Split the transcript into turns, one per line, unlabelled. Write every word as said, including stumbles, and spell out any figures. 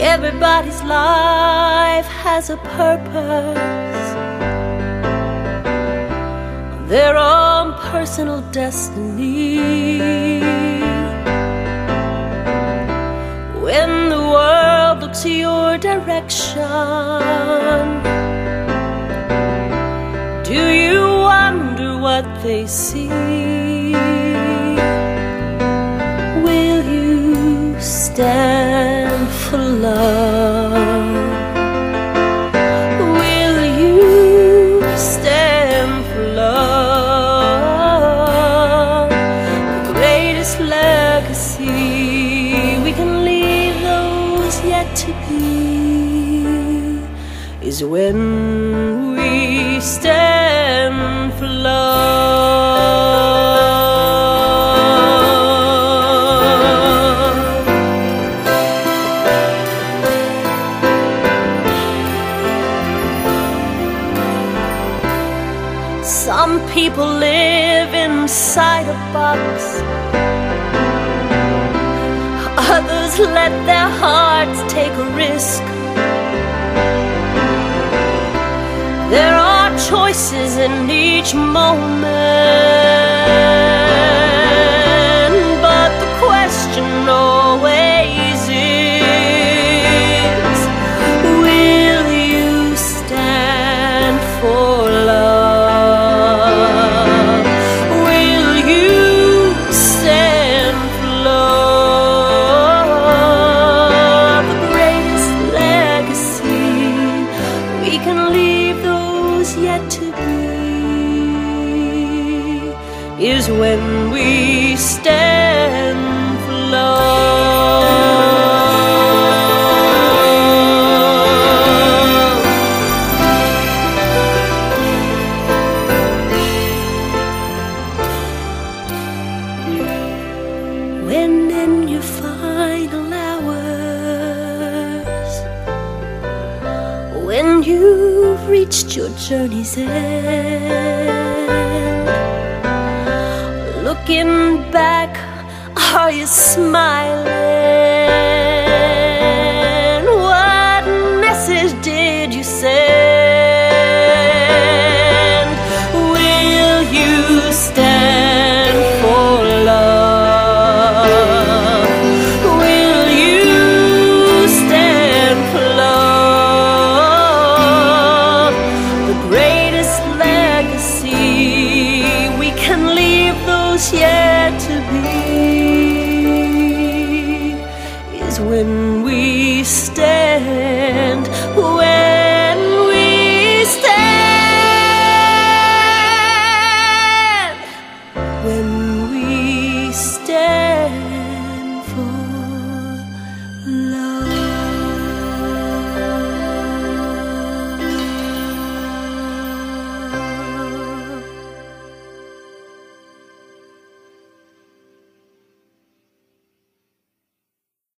Everybody's life has a purpose, their own personal destiny. When the world looks your direction, do you wonder what they see? Will you stand for love? Will you stand for love? The greatest legacy we can leave those yet to be is when we stand for love. Some people live inside a box, others let their hearts take a risk. There are choices in each moment, but the question always is, will you stand for love? Will you stand for love? The greatest legacy we can leave those yet to be is when we stand for love. When in your final hours, when you've reached your journey's end, looking back, are you smiling? What message did you send? Will you stand for love? Will you stand for love? The greatest legacy we can leave those yet to be is when we stand